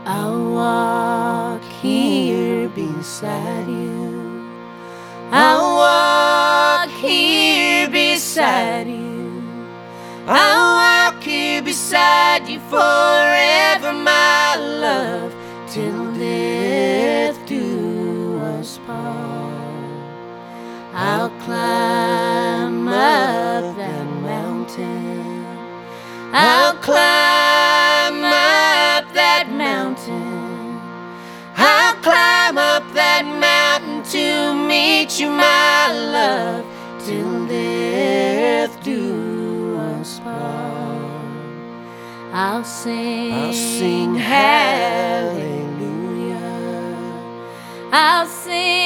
I'll walk here beside you. I'll walk here beside you. I'll walk here beside you forever, my love, till death do us part. I'll climb up that mountain. I'll climb up that mountain. I'll climb up that mountain to meet you, my love, till death do us part. I'll sing hallelujah. I'll sing